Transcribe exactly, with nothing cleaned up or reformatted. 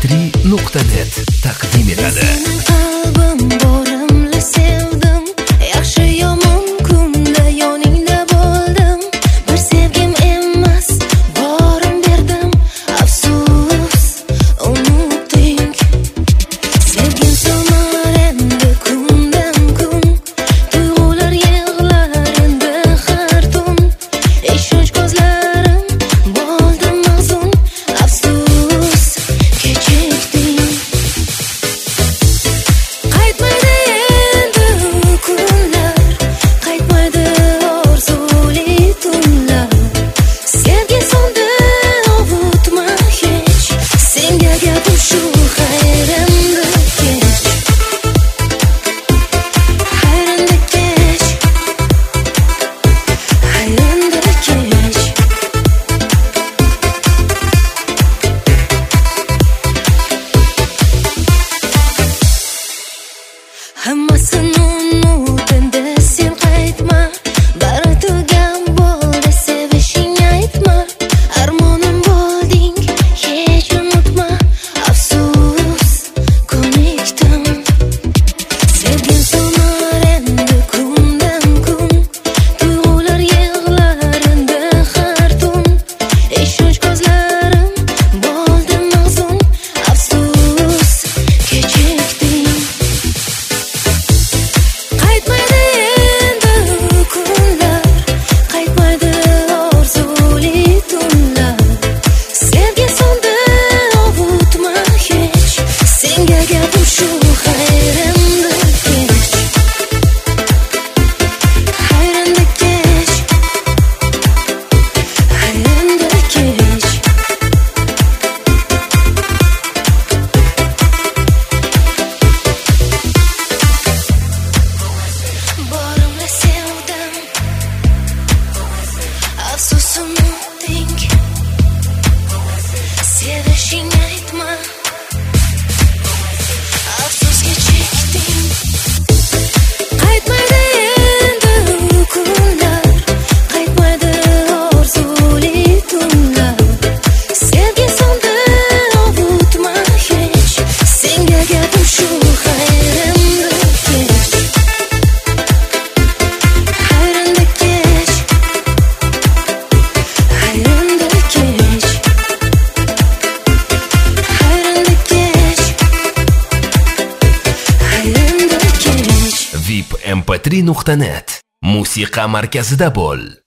tri nuqta net taqdim etadi. Qalbim borimla sevdim, yaxshi yomon kunda yoningda bo'ldim. Bir sevgim emas, borim berdim, afsus unutding. Sevgim so'nar endi kundan kun, tuyg'ular yig'lar endi har tun. Ishonch ko'zlarim bo'ldi mahzun, afsus kechikding. Qaytmaydi endi kunlar, qaytmaydi orzuli tunlar. Sevgi so'ndi ovutma hech, senga gapim shu xayrimda kech. Xayrimda kech, xayrimda kech. Hammasini unut endi sen qaytma, bari tugan bo'ldi sevishing aytma. Armonim bo'lding, hech unutma, afsus ko'nikdim. Sevgim so'nar endi kundan kun, tuyg'ular yig'lar endi har tun. Ishonch ko'zlarim bo'ldi mahzun, afsus kechikding. Qaytmaydi endi kunlar, qaytmaydi orzuli tunlar. Sevgi so'ndi ovutma hech, senga gapim shu xayrimda kech. Xayrimda kech, xayrimda kech. Borimla sevdim, afsus unutding. Sevishing aytma, afsus kechikding. Qaytmaydi endi kunlar, qaytmaydi orzuli tunlar. Sevgi so'ndi ovutma hech, senga gapim shu xayrimda kech. Xayrimda kech, xayrimda kech. Xayrimda kech, xayrimda kech. vip m p tri nuqta net musiqa markazida bo'l.